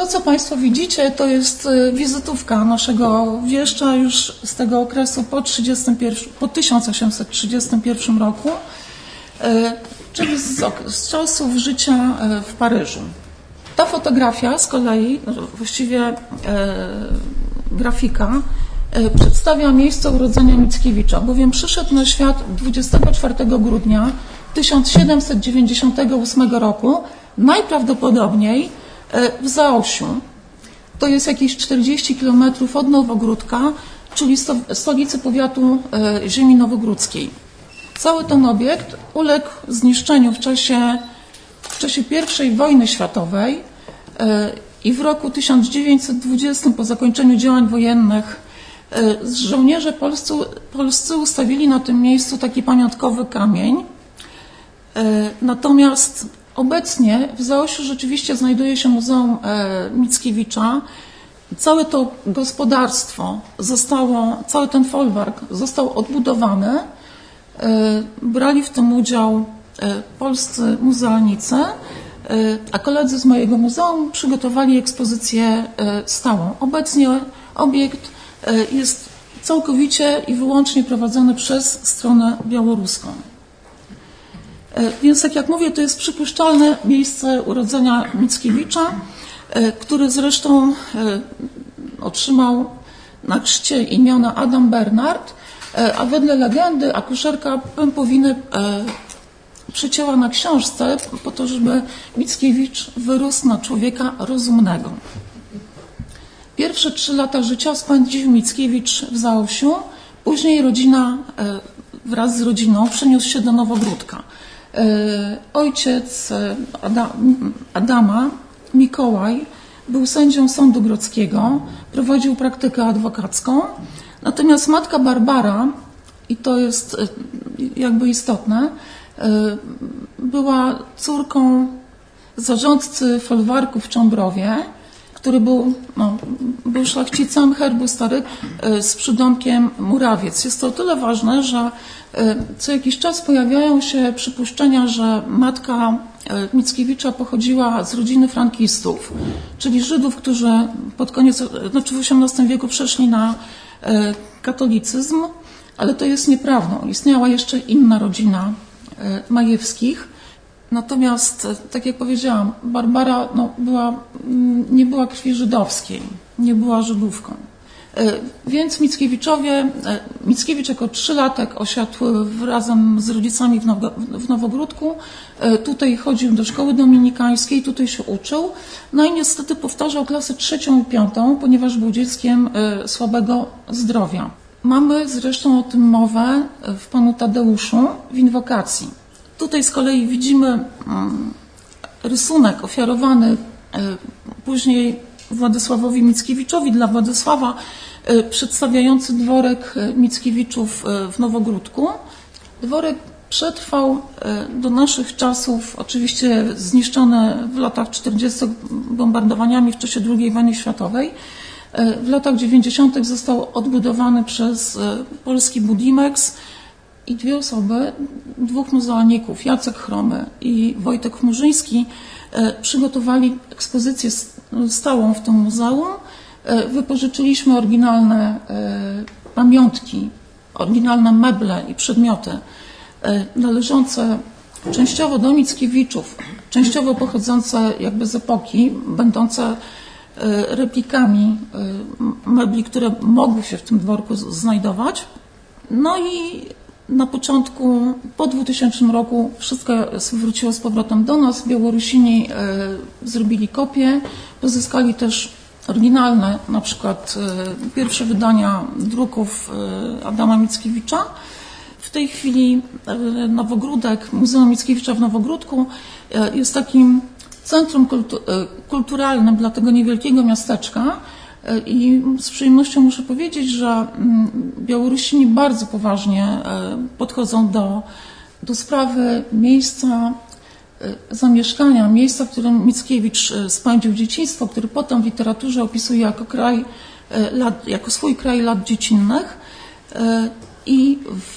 To, co Państwo widzicie, to jest wizytówka naszego wieszcza już z tego okresu po 1831 roku, czyli z czasów życia w Paryżu. Ta fotografia z kolei, właściwie grafika, przedstawia miejsce urodzenia Mickiewicza, bowiem przyszedł na świat 24 grudnia 1798 roku, najprawdopodobniej w Zaosiu. To jest jakieś 40 km od Nowogródka, czyli stolicy powiatu ziemi nowogródzkiej. Cały ten obiekt uległ zniszczeniu w czasie I wojny światowej i w roku 1920 po zakończeniu działań wojennych żołnierze polscy ustawili na tym miejscu taki pamiątkowy kamień. Natomiast obecnie w Zaosiu rzeczywiście znajduje się Muzeum Mickiewicza. Całe to gospodarstwo cały ten folwark został odbudowany. Brali w tym udział polscy muzealnicy, a koledzy z mojego muzeum przygotowali ekspozycję stałą. Obecnie obiekt jest całkowicie i wyłącznie prowadzony przez stronę białoruską. Więc tak jak mówię, to jest przypuszczalne miejsce urodzenia Mickiewicza, który zresztą otrzymał na chrzcie imiona Adam Bernard, a wedle legendy akuszerka pępowiny przecięła na książce po to, żeby Mickiewicz wyrósł na człowieka rozumnego. Pierwsze 3 lata życia spędził Mickiewicz w Zaosiu, później rodzina wraz z rodziną przeniósł się do Nowogródka. Ojciec Adama, Mikołaj, był sędzią sądu grodzkiego, prowadził praktykę adwokacką, natomiast matka Barbara, i to jest jakby istotne, była córką zarządcy folwarku w Cząbrowie, który był szlachcicem herbu Starych z przydomkiem Murawiec. Jest to o tyle ważne, że co jakiś czas pojawiają się przypuszczenia, że matka Mickiewicza pochodziła z rodziny frankistów, czyli Żydów, którzy pod koniec, w XVIII wieku przeszli na katolicyzm, ale to jest nieprawdą. Istniała jeszcze inna rodzina Majewskich. Natomiast, tak jak powiedziałam, Barbara nie była krwi żydowskiej, nie była Żydówką. Więc Mickiewicz jako 3-latek osiadł razem z rodzicami w Nowogródku. Tutaj chodził do szkoły dominikańskiej, tutaj się uczył. No i niestety powtarzał klasy 3. i 5., ponieważ był dzieckiem słabego zdrowia. Mamy zresztą o tym mowę w Panu Tadeuszu w inwokacji. Tutaj z kolei widzimy rysunek ofiarowany później Władysławowi Mickiewiczowi dla Władysława, przedstawiający dworek Mickiewiczów w Nowogródku. Dworek przetrwał do naszych czasów, oczywiście zniszczony w latach 40. bombardowaniami w czasie II wojny światowej. W latach 90. został odbudowany przez polski Budimex i 2 osoby, 2 muzealników, Jacek Chromy i Wojtek Chmurzyński, przygotowali ekspozycję stałą w tym muzeum. Wypożyczyliśmy oryginalne pamiątki, oryginalne meble i przedmioty należące częściowo do Mickiewiczów, częściowo pochodzące jakby z epoki, będące replikami mebli, które mogły się w tym dworku znajdować. No i na początku, po 2000 roku wszystko wróciło z powrotem do nas. Białorusini zrobili kopie, pozyskali też oryginalne, na przykład pierwsze wydania druków Adama Mickiewicza. W tej chwili Nowogródek, Muzeum Mickiewicza w Nowogródku jest takim centrum kulturalnym dla tego niewielkiego miasteczka i z przyjemnością muszę powiedzieć, że Białorusini bardzo poważnie podchodzą do sprawy miejsca zamieszkania, miejsca, w którym Mickiewicz spędził dzieciństwo, który potem w literaturze opisuje jako swój kraj lat dziecinnych. I w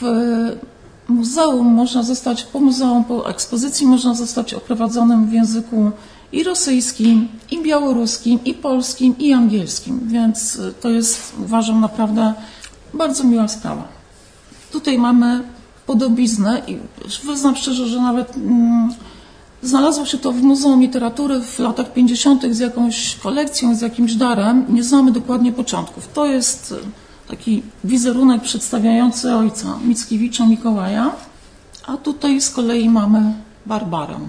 muzeum po ekspozycji można zostać oprowadzonym w języku i rosyjskim, i białoruskim, i polskim, i angielskim, więc to jest, uważam, naprawdę bardzo miła sprawa. Tutaj mamy podobiznę i wyznam szczerze, że nawet znalazło się to w Muzeum Literatury w latach 50. z jakąś kolekcją, z jakimś darem. Nie znamy dokładnie początków. To jest taki wizerunek przedstawiający ojca Mickiewicza Mikołaja, a tutaj z kolei mamy Barbarę.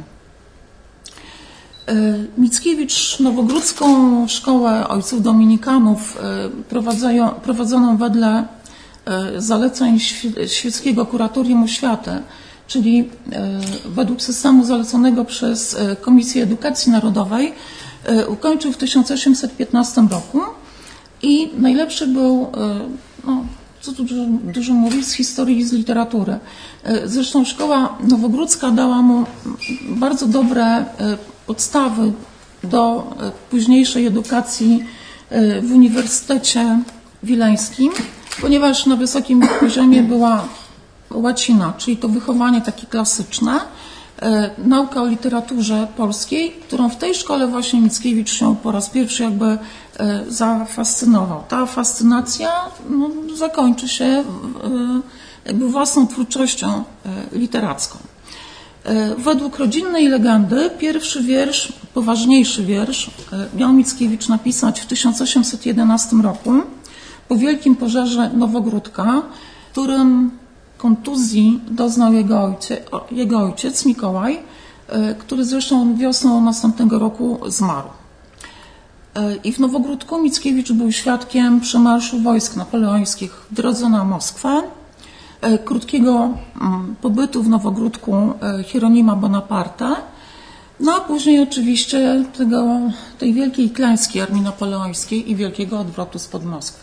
Mickiewicz Nowogródzką Szkołę Ojców Dominikanów prowadzoną wedle zaleceń świeckiego kuratorium oświaty, czyli według systemu zaleconego przez Komisję Edukacji Narodowej, ukończył w 1815 roku i najlepszy był, no, co tu dużo mówić, z historii i z literatury. Zresztą Szkoła Nowogródzka dała mu bardzo dobre podstawy do późniejszej edukacji w Uniwersytecie Wileńskim, ponieważ na wysokim poziomie była łacina, czyli to wychowanie takie klasyczne, nauka o literaturze polskiej, którą w tej szkole właśnie Mickiewicz się po raz pierwszy jakby zafascynował. Ta fascynacja zakończy się jakby własną twórczością literacką. Według rodzinnej legendy pierwszy wiersz, poważniejszy wiersz, miał Mickiewicz napisać w 1811 roku po wielkim pożarze Nowogródka, w którym kontuzji doznał jego ojciec Mikołaj, który zresztą wiosną następnego roku zmarł. I w Nowogródku Mickiewicz był świadkiem przemarszu wojsk napoleońskich w drodze na Moskwę, krótkiego pobytu w Nowogródku Hieronima Bonaparte, no a później oczywiście tej wielkiej klęski armii napoleońskiej i wielkiego odwrotu spod Moskwy.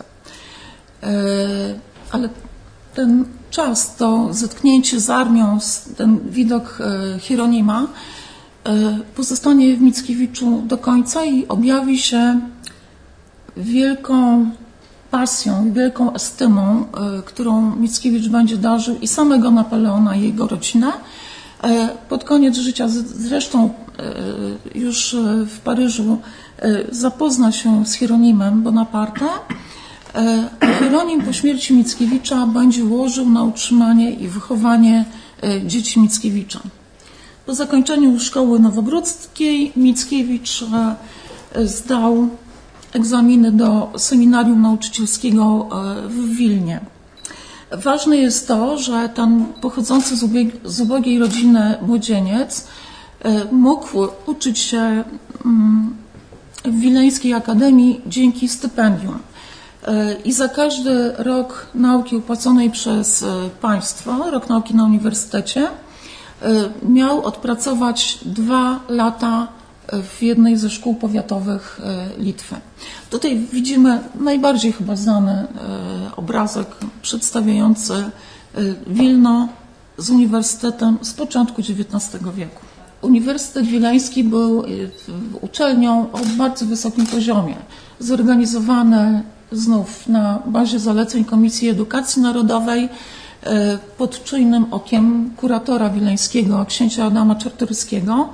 Ale ten czas, to zetknięcie z armią, ten widok Hieronima pozostanie w Mickiewiczu do końca i objawi się wielką pasją, wielką estymą, którą Mickiewicz będzie darzył i samego Napoleona, i jego rodzinę. Pod koniec życia, zresztą już w Paryżu, zapozna się z Hieronimem Bonaparte. Hieronim po śmierci Mickiewicza będzie łożył na utrzymanie i wychowanie dzieci Mickiewicza. Po zakończeniu szkoły nowogródzkiej Mickiewicz zdał egzaminy do seminarium nauczycielskiego w Wilnie. Ważne jest to, że ten pochodzący z ubogiej rodziny młodzieniec mógł uczyć się w Wileńskiej Akademii dzięki stypendium. I za każdy rok nauki opłaconej przez państwo, rok nauki na uniwersytecie, miał odpracować 2 lata w jednej ze szkół powiatowych Litwy. Tutaj widzimy najbardziej chyba znany obrazek przedstawiający Wilno z uniwersytetem z początku XIX wieku. Uniwersytet Wileński był uczelnią o bardzo wysokim poziomie, zorganizowany znów na bazie zaleceń Komisji Edukacji Narodowej, pod czujnym okiem kuratora wileńskiego, księcia Adama Czartoryskiego,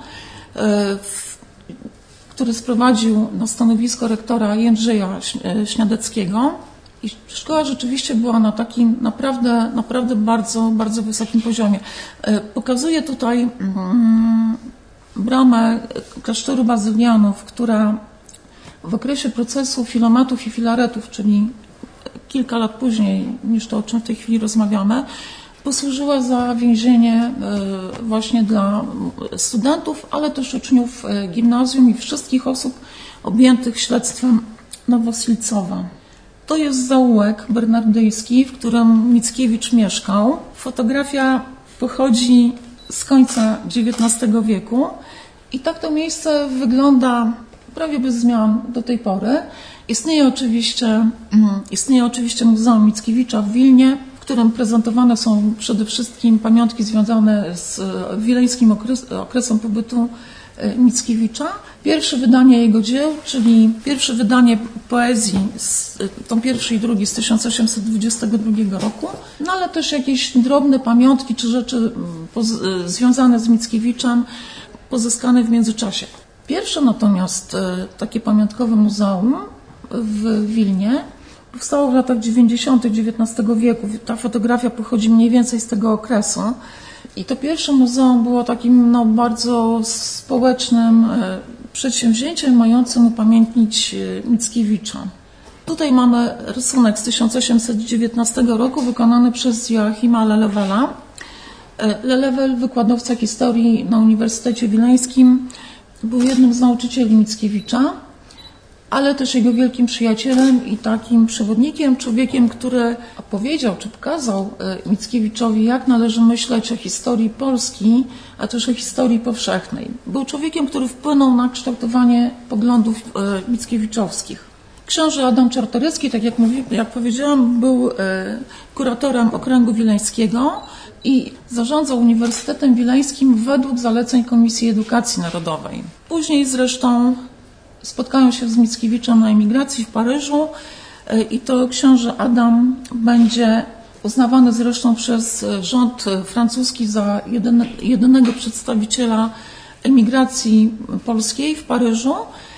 który sprowadził na stanowisko rektora Jędrzeja Śniadeckiego. I szkoła rzeczywiście była na takim naprawdę bardzo, bardzo wysokim poziomie. Pokazuję tutaj bramę klasztoru bazylianów, która w okresie procesu filomatów i filaretów, czyli kilka lat później niż to, o czym w tej chwili rozmawiamy, posłużyła za więzienie właśnie dla studentów, ale też uczniów gimnazjum i wszystkich osób objętych śledztwem Nowosilcowa. To jest zaułek bernardyjski, w którym Mickiewicz mieszkał. Fotografia pochodzi z końca XIX wieku i tak to miejsce wygląda prawie bez zmian do tej pory. Istnieje oczywiście Muzeum Mickiewicza w Wilnie, w którym prezentowane są przede wszystkim pamiątki związane z wileńskim okresem pobytu Mickiewicza. Pierwsze wydanie jego dzieł, czyli pierwsze wydanie poezji, tą pierwszy i drugi z 1822 roku, no ale też jakieś drobne pamiątki czy rzeczy związane z Mickiewiczem pozyskane w międzyczasie. Pierwsze natomiast takie pamiątkowe muzeum w Wilnie powstało w latach 90. XIX wieku. Ta fotografia pochodzi mniej więcej z tego okresu. I to pierwsze muzeum było takim bardzo społecznym przedsięwzięciem mającym upamiętnić Mickiewicza. Tutaj mamy rysunek z 1819 roku wykonany przez Joachima Lelewela. Lelewel, wykładowca historii na Uniwersytecie Wileńskim, był jednym z nauczycieli Mickiewicza, ale też jego wielkim przyjacielem i takim przewodnikiem, człowiekiem, który opowiedział czy pokazał Mickiewiczowi, jak należy myśleć o historii Polski, a też o historii powszechnej. Był człowiekiem, który wpłynął na kształtowanie poglądów mickiewiczowskich. Książę Adam Czartoryski, tak jak powiedziałam, był kuratorem Okręgu Wileńskiego i zarządzał Uniwersytetem Wileńskim według zaleceń Komisji Edukacji Narodowej. Później zresztą spotkają się z Mickiewiczem na emigracji w Paryżu i to książę Adam będzie uznawany zresztą przez rząd francuski za jedynego przedstawiciela emigracji polskiej w Paryżu.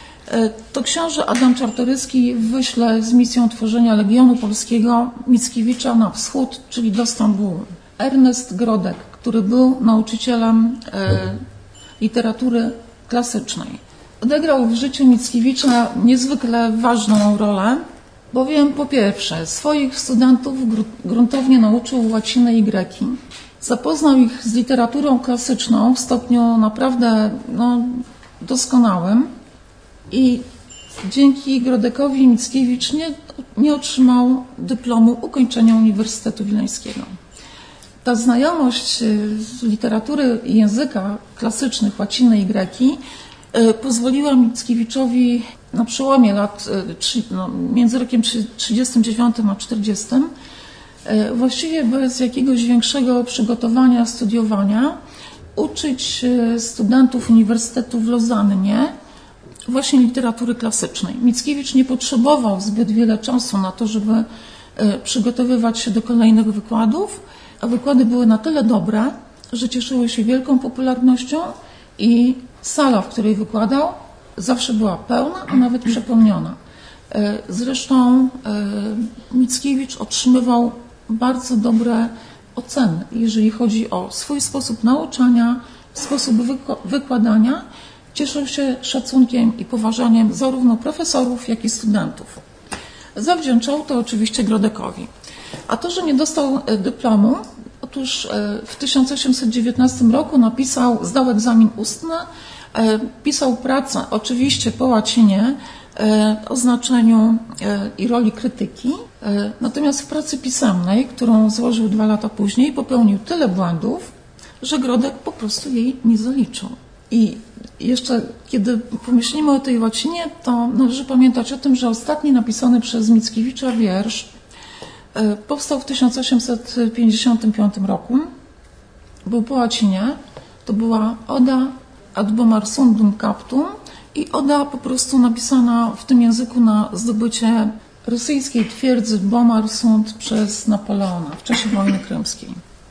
To książę Adam Czartoryski wyśle z misją tworzenia Legionu Polskiego Mickiewicza na wschód, czyli do Stambułu. Ernest Grodek, który był nauczycielem literatury klasycznej, odegrał w życiu Mickiewicza niezwykle ważną rolę, bowiem po pierwsze swoich studentów gruntownie nauczył łaciny i greki. Zapoznał ich z literaturą klasyczną w stopniu naprawdę doskonałym i dzięki Grodekowi Mickiewicz nie otrzymał dyplomu ukończenia Uniwersytetu Wileńskiego. Ta znajomość literatury i języka klasycznych, łaciny i greki pozwoliła Mickiewiczowi na przełomie lat, między rokiem 1939 a 1940, właściwie bez jakiegoś większego przygotowania, studiowania, uczyć studentów Uniwersytetu w Lozannie właśnie literatury klasycznej. Mickiewicz nie potrzebował zbyt wiele czasu na to, żeby przygotowywać się do kolejnych wykładów, a wykłady były na tyle dobre, że cieszyły się wielką popularnością i sala, w której wykładał, zawsze była pełna, a nawet przepełniona. Zresztą Mickiewicz otrzymywał bardzo dobre oceny, jeżeli chodzi o swój sposób nauczania, sposób wykładania. Cieszył się szacunkiem i poważaniem zarówno profesorów, jak i studentów. Zawdzięczał to oczywiście Grodekowi. A to, że nie dostał dyplomu, otóż w 1819 roku zdał egzamin ustny, pisał pracę oczywiście po łacinie o znaczeniu i roli krytyki, natomiast w pracy pisemnej, którą złożył 2 lata później, popełnił tyle błędów, że Grodek po prostu jej nie zaliczył. I jeszcze kiedy pomyślimy o tej łacinie, to należy pamiętać o tym, że ostatni napisany przez Mickiewicza wiersz powstał w 1855 roku. Był po łacinie. To była oda ad Bomarsundum Captum i oda po prostu napisana w tym języku na zdobycie rosyjskiej twierdzy Bomarsund przez Napoleona w czasie wojny krymskiej.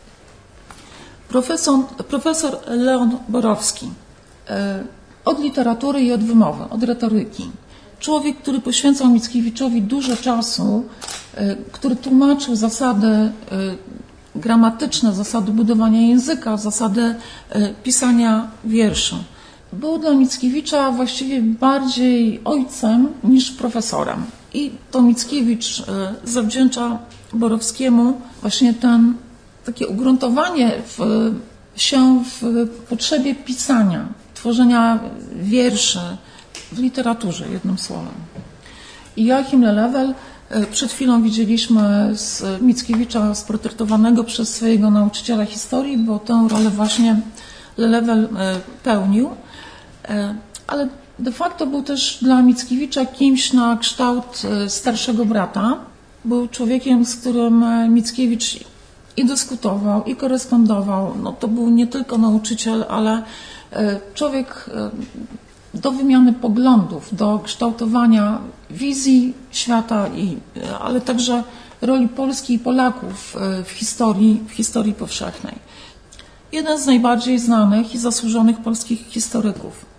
Profesor Leon Borowski od literatury i od wymowy, od retoryki. Człowiek, który poświęcał Mickiewiczowi dużo czasu, który tłumaczył zasady gramatyczne, zasady budowania języka, zasady pisania wierszy. Był dla Mickiewicza właściwie bardziej ojcem niż profesorem. I to Mickiewicz zawdzięcza Borowskiemu właśnie takie ugruntowanie się w potrzebie pisania, tworzenia wierszy w literaturze, jednym słowem. I Joachim Lelewel, przed chwilą widzieliśmy z Mickiewicza sportretowanego przez swojego nauczyciela historii, bo tę rolę właśnie Lelewel pełnił, ale de facto był też dla Mickiewicza kimś na kształt starszego brata. Był człowiekiem, z którym Mickiewicz i dyskutował, i korespondował. To był nie tylko nauczyciel, ale człowiek do wymiany poglądów, do kształtowania wizji świata, ale także roli Polski i Polaków w historii powszechnej. Jeden z najbardziej znanych i zasłużonych polskich historyków,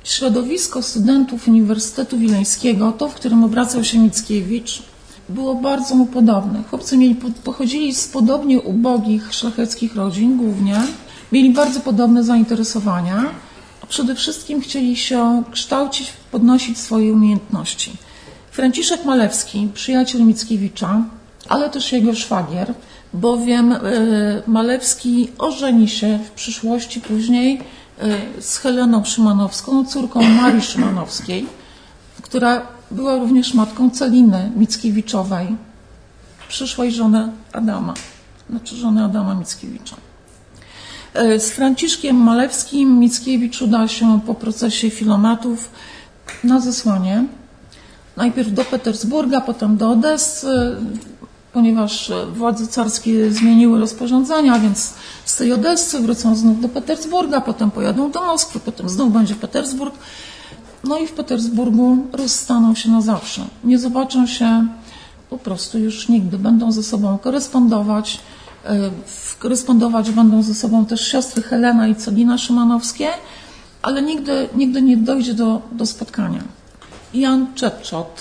Środowisko studentów Uniwersytetu Wileńskiego, to w którym obracał się Mickiewicz, było bardzo mu podobne. Chłopcy pochodzili z podobnie ubogich, szlacheckich rodzin głównie, mieli bardzo podobne zainteresowania. Przede wszystkim chcieli się kształcić, podnosić swoje umiejętności. Franciszek Malewski, przyjaciel Mickiewicza, ale też jego szwagier, bowiem Malewski ożeni się w przyszłości później z Heleną Szymanowską, córką Marii Szymanowskiej, która była również matką Celiny Mickiewiczowej, przyszłej żony Adama Mickiewicza. Z Franciszkiem Malewskim Mickiewicz udał się po procesie Filomatów na zesłanie. Najpierw do Petersburga, potem do Odessy, ponieważ władze carskie zmieniły rozporządzenia, więc z tej Odessy wrócą znów do Petersburga, potem pojadą do Moskwy, potem znów będzie Petersburg. No i w Petersburgu rozstaną się na zawsze. Nie zobaczą się po prostu już nigdy. Będą ze sobą korespondować. Korespondować będą ze sobą też siostry Helena i Celina Szymanowskie, ale nigdy nie dojdzie do spotkania. Jan Czetczot,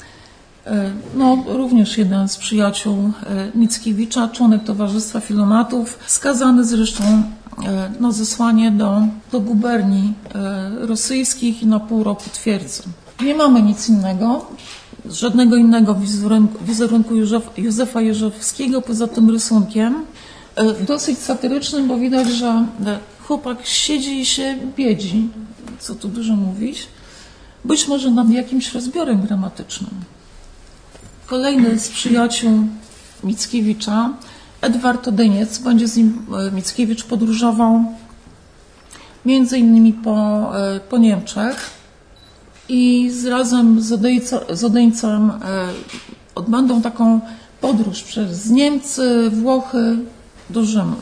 również jeden z przyjaciół Mickiewicza, członek Towarzystwa Filomatów, skazany zresztą na zesłanie do guberni rosyjskich i na pół roku twierdzy. Nie mamy nic innego, żadnego innego wizerunku Józefa Jeżowskiego poza tym rysunkiem. Dosyć satyrycznym, bo widać, że chłopak siedzi i się biedzi, co tu dużo mówić, być może nad jakimś rozbiorem gramatycznym. Kolejny z przyjaciół Mickiewicza, Edward Odyniec, będzie z nim Mickiewicz podróżował między innymi po Niemczech i razem z Odyńcem odbędą taką podróż przez Niemcy, Włochy do Rzymu.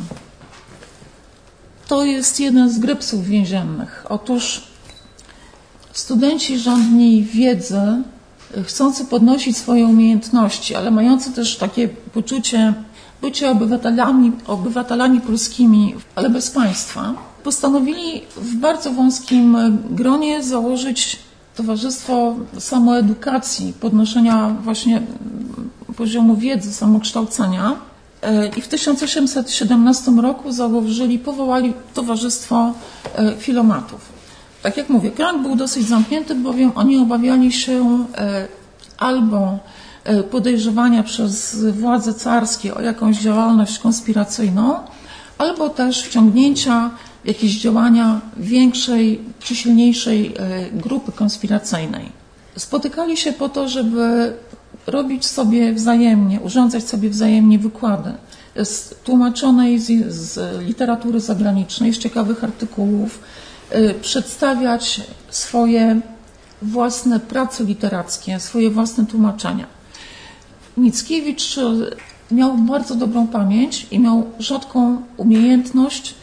To jest jeden z grypsów więziennych. Otóż studenci żądni wiedzy, chcący podnosić swoje umiejętności, ale mający też takie poczucie bycia obywatelami polskimi, ale bez państwa, postanowili w bardzo wąskim gronie założyć Towarzystwo Samoedukacji, podnoszenia właśnie poziomu wiedzy, samokształcenia. I w 1817 roku powołali Towarzystwo Filomatów. Tak jak mówię, krąg był dosyć zamknięty, bowiem oni obawiali się albo podejrzewania przez władze carskie o jakąś działalność konspiracyjną, albo też wciągnięcia w jakieś działania większej czy silniejszej grupy konspiracyjnej. Spotykali się po to, żeby robić sobie wzajemnie, urządzać sobie wzajemnie wykłady z tłumaczonej z literatury zagranicznej, z ciekawych artykułów, przedstawiać swoje własne prace literackie, swoje własne tłumaczenia. Mickiewicz miał bardzo dobrą pamięć i miał rzadką umiejętność,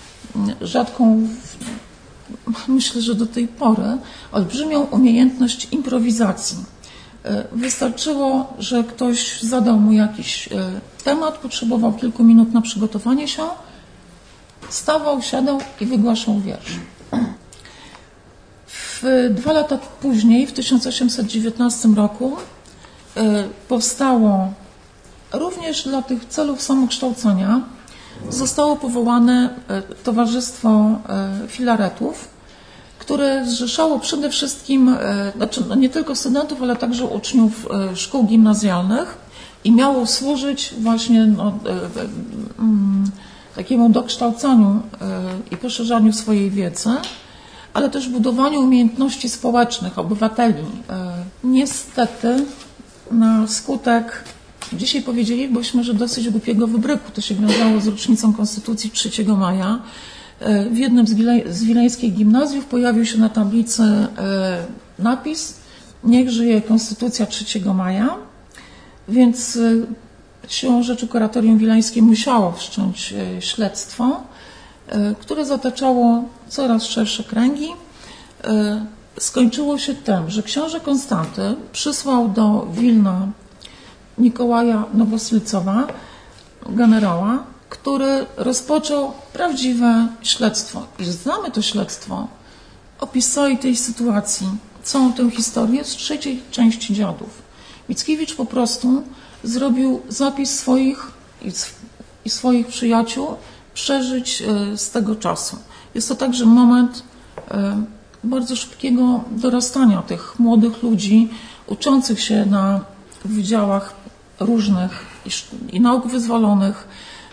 myślę, że do tej pory, olbrzymią umiejętność improwizacji. Wystarczyło, że ktoś zadał mu jakiś temat, potrzebował kilku minut na przygotowanie się, stawał, siadał i wygłaszał wiersz. 2 lata później, w 1819 roku, powstało również dla tych celów samokształcenia, zostało powołane Towarzystwo Filaretów, które zrzeszało przede wszystkim, nie tylko studentów, ale także uczniów szkół gimnazjalnych i miało służyć właśnie takiemu dokształcaniu i poszerzaniu swojej wiedzy, ale też budowaniu umiejętności społecznych obywateli. Niestety na skutek, dzisiaj powiedzielibyśmy, że dosyć głupiego wybryku, to się wiązało z rocznicą Konstytucji 3 maja, w jednym z wileńskich gimnazjów pojawił się na tablicy napis: niech żyje Konstytucja 3 maja, więc siłą rzeczy kuratorium wileńskie musiało wszcząć śledztwo, które zataczało coraz szersze kręgi. Skończyło się tym, że książę Konstanty przysłał do Wilna Mikołaja Nowosylcowa, generała, który rozpoczął prawdziwe śledztwo. I znamy to śledztwo opisali tej sytuacji całą tę historię z trzeciej części Dziadów. Mickiewicz po prostu zrobił zapis swoich i swoich przyjaciół, przeżyć z tego czasu. Jest to także moment bardzo szybkiego dorastania tych młodych ludzi, uczących się na wydziałach różnych i nauk wyzwolonych,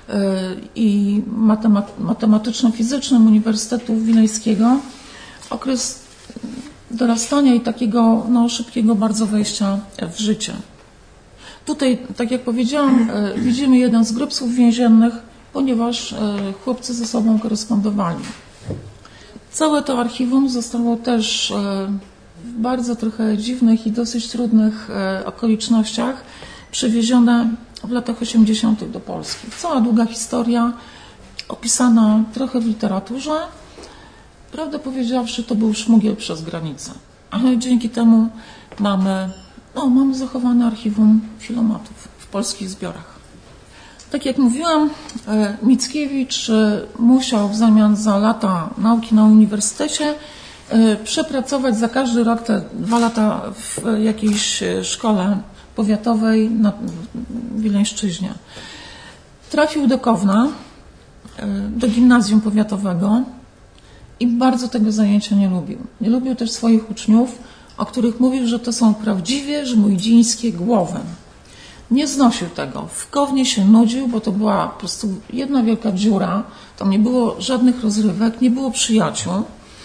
i matematyczno-fizycznym Uniwersytetu Wileńskiego. Okres dorastania i takiego szybkiego bardzo wejścia w życie. Tutaj, tak jak powiedziałam, widzimy jeden z grób słów więziennych, ponieważ chłopcy ze sobą korespondowali. Całe to archiwum zostało też w bardzo trochę dziwnych i dosyć trudnych okolicznościach przewiezione w latach 80. do Polski. Cała długa historia opisana trochę w literaturze. Prawdę powiedziawszy, to był szmugiel przez granicę. Ale dzięki temu mamy zachowane archiwum filomatów w polskich zbiorach. Tak jak mówiłam, Mickiewicz musiał w zamian za lata nauki na uniwersytecie przepracować za każdy rok te 2 lata w jakiejś szkole powiatowej na Wileńszczyźnie. Trafił do Kowna, do gimnazjum powiatowego i bardzo tego zajęcia nie lubił. Nie lubił też swoich uczniów, o których mówił, że to są prawdziwie żmuidzińskie głowy. Nie znosił tego. W Kownie się nudził, bo to była po prostu jedna wielka dziura. Tam nie było żadnych rozrywek, nie było przyjaciół.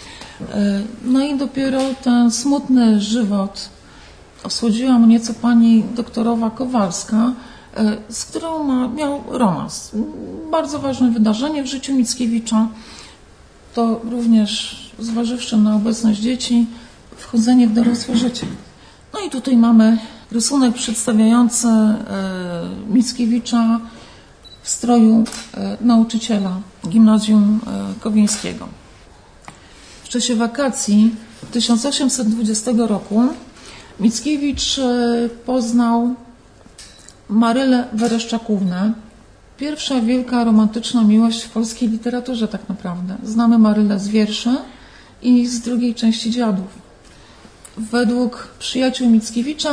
No i dopiero ten smutny żywot osłodziła mu nieco pani doktorowa Kowalska, z którą miał romans. Bardzo ważne wydarzenie w życiu Mickiewicza. To również, zważywszy na obecność dzieci, wchodzenie w dorosłe życie. No i tutaj mamy rysunek przedstawiający Mickiewicza w stroju nauczyciela gimnazjum kowińskiego. W czasie wakacji 1820 roku Mickiewicz poznał Marylę Wereszczakównę. Pierwsza wielka romantyczna miłość w polskiej literaturze tak naprawdę. Znamy Marylę z wierszy i z drugiej części Dziadów. Według przyjaciół Mickiewicza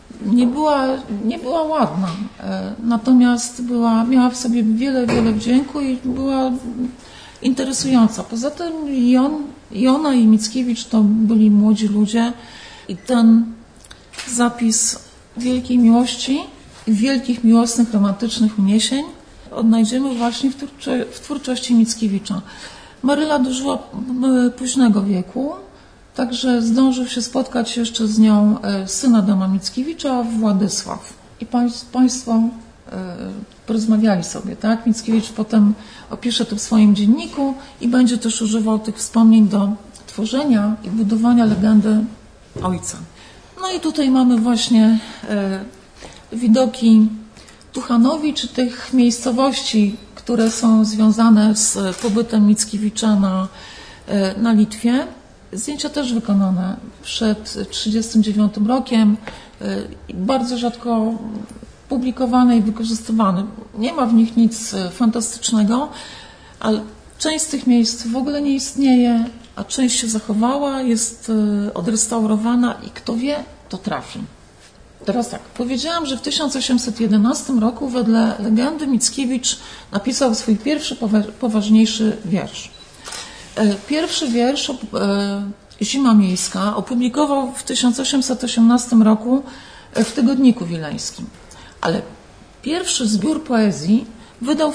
nie była ładna, natomiast miała w sobie wiele wdzięku i była interesująca. Poza tym i ona i Mickiewicz to byli młodzi ludzie i ten zapis wielkiej miłości i wielkich miłosnych, romantycznych uniesień odnajdziemy właśnie w twórczości Mickiewicza. Maryla dożyła późnego wieku, także zdążył się spotkać jeszcze z nią syn Adama Mickiewicza, Władysław. I państwo porozmawiali sobie, tak? Mickiewicz potem opisze to w swoim dzienniku i będzie też używał tych wspomnień do tworzenia i budowania legendy ojca. No i tutaj mamy właśnie widoki Tuchanowi, czy tych miejscowości, które są związane z pobytem Mickiewicza na Litwie. Zdjęcia też wykonane przed 1939 rokiem, bardzo rzadko publikowane i wykorzystywane. Nie ma w nich nic fantastycznego, ale część z tych miejsc w ogóle nie istnieje, a część się zachowała, jest odrestaurowana i kto wie, to trafi. Teraz tak, powiedziałam, że w 1811 roku wedle legendy Mickiewicz napisał swój pierwszy poważniejszy wiersz. Pierwszy wiersz, Zima miejska, opublikował w 1818 roku w Tygodniku Wileńskim. Ale pierwszy zbiór poezji wydał w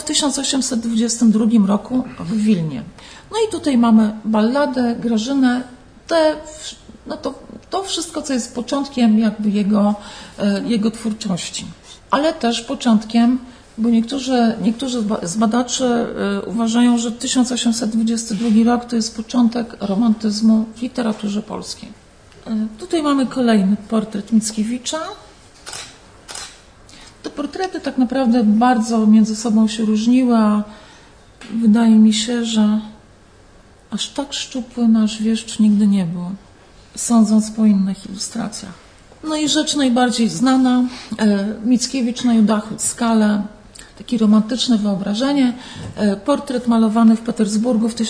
1822 roku w Wilnie. No i tutaj mamy balladę, Grażynę, to wszystko, co jest początkiem jakby jego twórczości. Ale też początkiem, bo niektórzy z badaczy uważają, że 1822 rok to jest początek romantyzmu w literaturze polskiej. Tutaj mamy kolejny portret Mickiewicza. Te portrety tak naprawdę bardzo między sobą się różniły, a wydaje mi się, że aż tak szczupły nasz wieszcz nigdy nie był, sądząc po innych ilustracjach. No i rzecz najbardziej znana, Mickiewicz na Judachów skale, takie romantyczne wyobrażenie. Portret malowany w Petersburgu w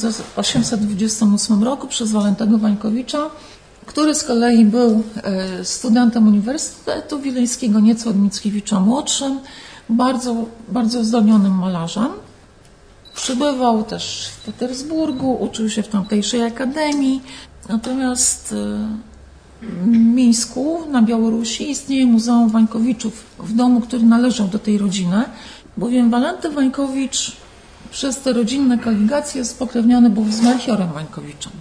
1828 roku przez Walentego Wańkowicza, który z kolei był studentem Uniwersytetu Wileńskiego, nieco od Mickiewicza młodszym, bardzo, bardzo zdolnionym malarzem. Przybywał też w Petersburgu, uczył się w tamtejszej akademii, natomiast w Mińsku na Białorusi istnieje Muzeum Wańkowiczów w domu, który należał do tej rodziny, bowiem Walenty Wańkowicz przez te rodzinne koligacje spokrewniony był z Melchiorem Wańkowiczem.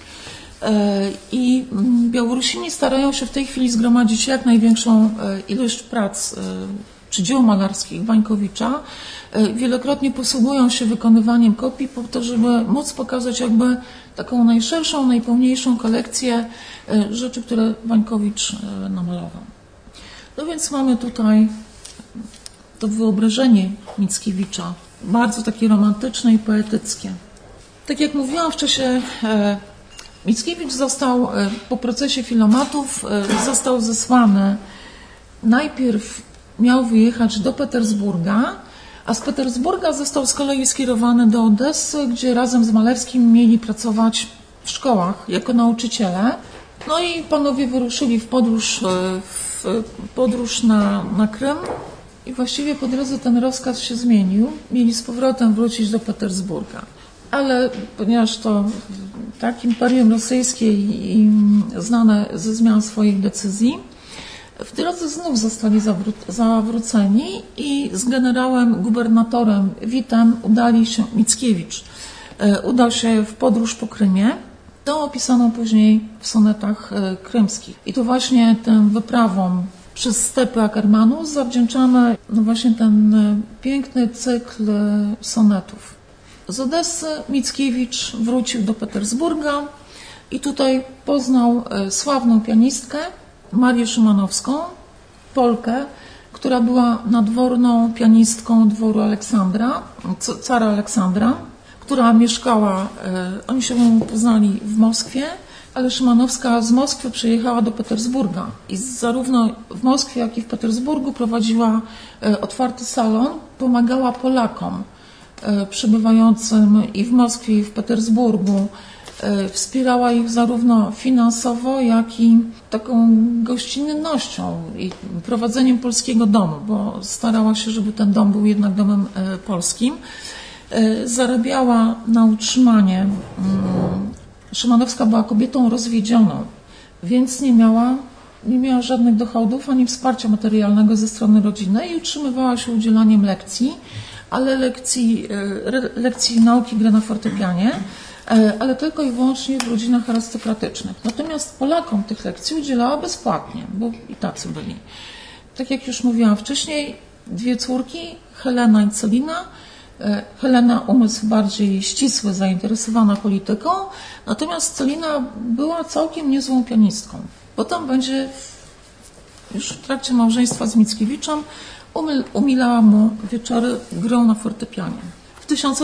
I Białorusini starają się w tej chwili zgromadzić jak największą ilość prac czy dzieł malarskich Wańkowicza. Wielokrotnie posługują się wykonywaniem kopii po to, żeby móc pokazać jakby taką najszerszą, najpełniejszą kolekcję rzeczy, które Wańkowicz namalował. No więc mamy tutaj to wyobrażenie Mickiewicza, bardzo takie romantyczne i poetyckie. Tak jak mówiłam w czasie, Mickiewicz został po procesie Filomatów został zesłany. Najpierw miał wyjechać do Petersburga, a z Petersburga został z kolei skierowany do Odessy, gdzie razem z Malewskim mieli pracować w szkołach jako nauczyciele. No i panowie wyruszyli w podróż na Krym i właściwie po drodze ten rozkaz się zmienił. Mieli z powrotem wrócić do Petersburga. Ale ponieważ to tak Imperium Rosyjskie i znane ze zmian swoich decyzji, w drodze znów zostali zawróceni i z generałem gubernatorem Witem Mickiewicz udał się w podróż po Krymie. To opisano później w sonetach krymskich. I to właśnie tym wyprawom przez stepy Ackermanu zawdzięczamy właśnie ten piękny cykl sonetów. Z Odessy Mickiewicz wrócił do Petersburga i tutaj poznał sławną pianistkę Marię Szymanowską, Polkę, która była nadworną pianistką dworu cara Aleksandra, która mieszkała, oni się poznali w Moskwie, ale Szymanowska z Moskwy przyjechała do Petersburga i zarówno w Moskwie, jak i w Petersburgu prowadziła otwarty salon, pomagała Polakom przebywającym i w Moskwie, i w Petersburgu. Wspierała ich zarówno finansowo, jak i taką gościnnością i prowadzeniem polskiego domu, bo starała się, żeby ten dom był jednak domem polskim. Zarabiała na utrzymanie. Szymanowska była kobietą rozwiedzioną, więc nie miała żadnych dochodów ani wsparcia materialnego ze strony rodziny i utrzymywała się udzielaniem lekcji, ale lekcji nauki gry na fortepianie, ale tylko i wyłącznie w rodzinach arystokratycznych. Natomiast Polakom tych lekcji udzielała bezpłatnie, bo i tacy byli. Tak jak już mówiłam wcześniej, dwie córki, Helena i Celina. Helena umysł bardziej ścisły, zainteresowana polityką, natomiast Celina była całkiem niezłą pianistką. Potem będzie już w trakcie małżeństwa z Mickiewiczem umilała mu wieczory grą na fortepianie. W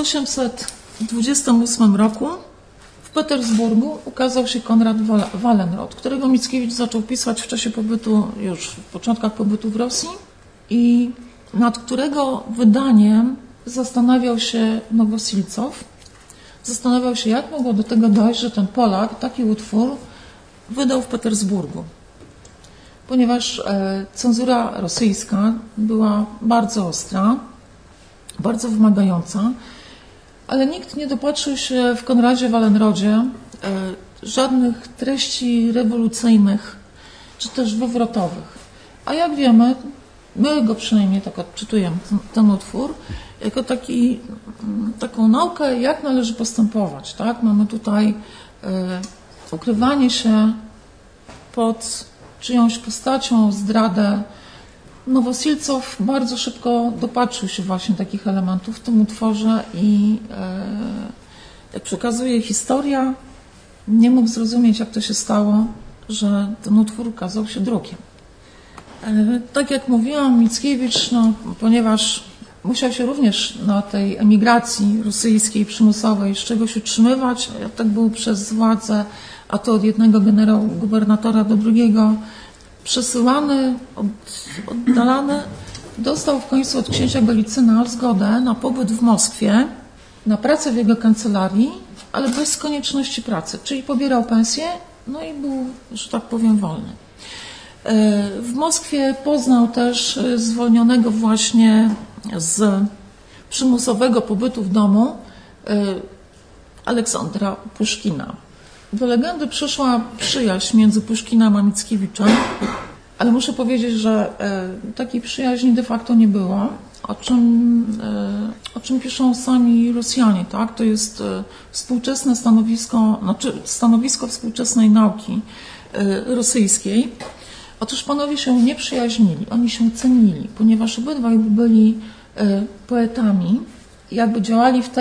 1828 roku w Petersburgu ukazał się Konrad Wallenrod, którego Mickiewicz zaczął pisać w czasie pobytu, już w początkach pobytu w Rosji i nad którego wydaniem zastanawiał się Nowosilcow. Zastanawiał się, jak mogło do tego dojść, że ten Polak taki utwór wydał w Petersburgu. Ponieważ cenzura rosyjska była bardzo ostra, bardzo wymagająca, ale nikt nie dopatrzył się w Konradzie Wallenrodzie żadnych treści rewolucyjnych czy też wywrotowych. A jak wiemy, my go przynajmniej tak odczytujemy, ten utwór, jako taką naukę, jak należy postępować. Tak? Mamy tutaj ukrywanie się pod czyjąś postacią, zdradę. Nowosilcow bardzo szybko dopatrzył się właśnie takich elementów w tym utworze i jak przekazuje historia, nie mógł zrozumieć, jak to się stało, że ten utwór ukazał się drukiem. Tak jak mówiłam, Mickiewicz, ponieważ musiał się również na tej emigracji rosyjskiej przymusowej z czegoś utrzymywać, tak był przez władzę, a to od jednego gubernatora do drugiego, przesyłany, oddalany, dostał w końcu od księcia Golicyna zgodę na pobyt w Moskwie, na pracę w jego kancelarii, ale bez konieczności pracy, czyli pobierał pensję, no i był, że tak powiem, wolny. W Moskwie poznał też zwolnionego właśnie z przymusowego pobytu w domu Aleksandra Puszkina. Do legendy przyszła przyjaźń między Puszkinem a Mickiewiczem, ale muszę powiedzieć, że takiej przyjaźni de facto nie było, o czym piszą sami Rosjanie, tak? To jest współczesne stanowisko współczesnej nauki rosyjskiej. Otóż panowie się nie przyjaźnili, oni się cenili, ponieważ obydwaj byli poetami, jakby działali w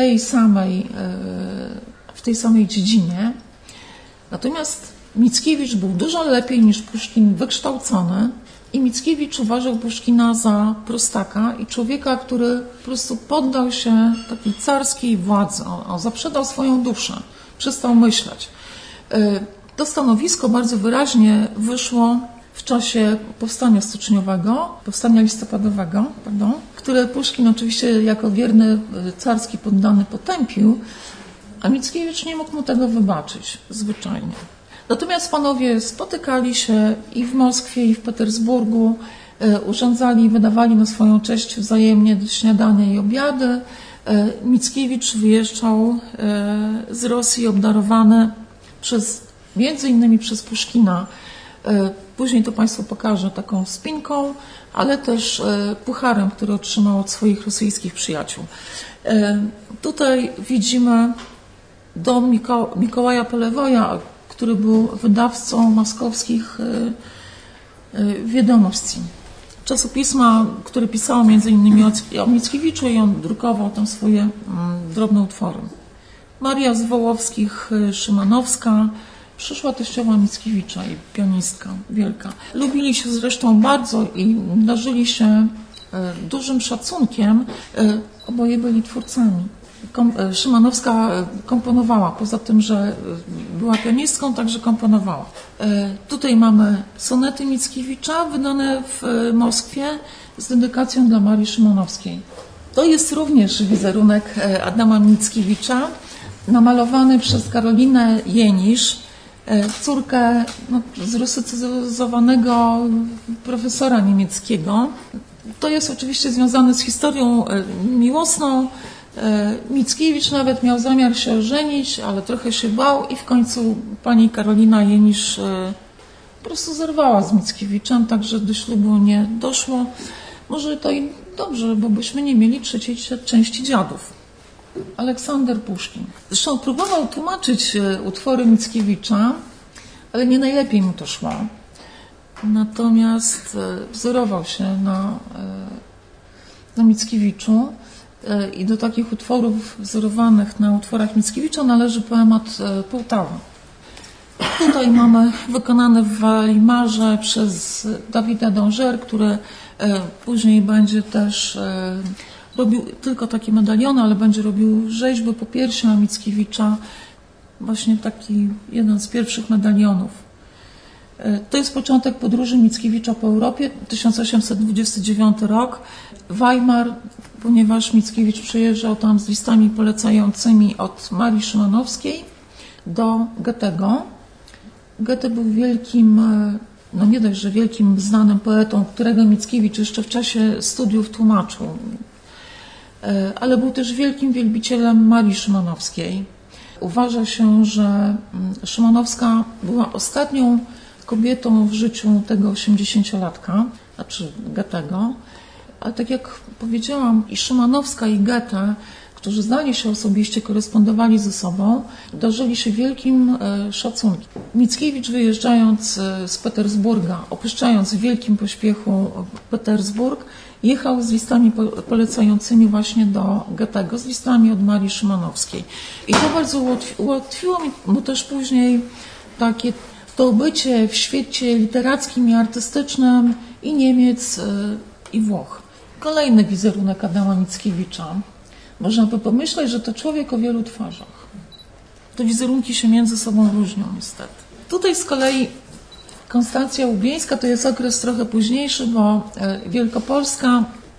tej samej dziedzinie. Natomiast Mickiewicz był dużo lepiej niż Puszkin wykształcony i Mickiewicz uważał Puszkina za prostaka i człowieka, który po prostu poddał się takiej carskiej władzy. On zaprzedał swoją duszę, przestał myśleć. To stanowisko bardzo wyraźnie wyszło w czasie powstania listopadowego, które Puszkin oczywiście jako wierny carski poddany potępił, a Mickiewicz nie mógł mu tego wybaczyć zwyczajnie. Natomiast panowie spotykali się i w Moskwie, i w Petersburgu, urządzali, wydawali na swoją cześć wzajemnie śniadania i obiady. Mickiewicz wyjeżdżał z Rosji obdarowany między innymi przez Puszkina. Później to Państwu pokażę, taką spinką, ale też pucharem, który otrzymał od swoich rosyjskich przyjaciół. Tutaj widzimy dom Mikołaja Polewoja, który był wydawcą moskowskich wiadomości. Czasopisma, które pisało m.in. o Mickiewiczu i on drukował tam swoje drobne utwory. Maria z Wołowskich, Szymanowska, przyszła teściowa Mickiewicza i pianistka wielka. Lubili się zresztą bardzo i darzyli się dużym szacunkiem. Oboje byli twórcami. Szymanowska komponowała, poza tym, że była pianistką, także komponowała. Tutaj mamy sonety Mickiewicza wydane w Moskwie z dedykacją dla Marii Szymanowskiej. To jest również wizerunek Adama Mickiewicza, namalowany przez Karolinę Jenisz, córkę zrusycyzowanego profesora niemieckiego. To jest oczywiście związane z historią miłosną. Mickiewicz nawet miał zamiar się ożenić, ale trochę się bał i w końcu pani Karolina Jenisz po prostu zerwała z Mickiewiczem, także do ślubu nie doszło. Może to i dobrze, bo byśmy nie mieli trzeciej części dziadów. Aleksander Puszkin. Zresztą próbował tłumaczyć utwory Mickiewicza, ale nie najlepiej mu to szło. Natomiast wzorował się na Mickiewiczu i do takich utworów wzorowanych na utworach Mickiewicza należy poemat Połtawa. Tutaj mamy wykonany w Weimarze przez Dawida Dążer, który później będzie też robił tylko takie medaliony, ale będzie robił rzeźby po piersiach Mickiewicza. Właśnie taki jeden z pierwszych medalionów. To jest początek podróży Mickiewicza po Europie, 1829 rok. Weimar, ponieważ Mickiewicz przyjeżdżał tam z listami polecającymi od Marii Szymanowskiej do Goethego. Goethe był wielkim, no nie dość, że wielkim znanym poetą, którego Mickiewicz jeszcze w czasie studiów tłumaczył, ale był też wielkim wielbicielem Marii Szymanowskiej. Uważa się, że Szymanowska była ostatnią kobietą w życiu tego 80-latka, znaczy Goethego. Ale tak jak powiedziałam, i Szymanowska, i Goethe, którzy znali się osobiście, korespondowali ze sobą, darzyli się wielkim szacunkiem. Mickiewicz, wyjeżdżając z Petersburga, opuszczając w wielkim pośpiechu Petersburg, jechał z listami polecającymi właśnie do Goethego, z listami od Marii Szymanowskiej. I to bardzo ułatwiło mu też później takie to bycie w świecie literackim i artystycznym i Niemiec, i Włoch. Kolejny wizerunek Adama Mickiewicza. Można by pomyśleć, że to człowiek o wielu twarzach. Te wizerunki się między sobą różnią niestety. Tutaj z kolei Konstancja Łubieńska to jest okres trochę późniejszy, bo Wielkopolska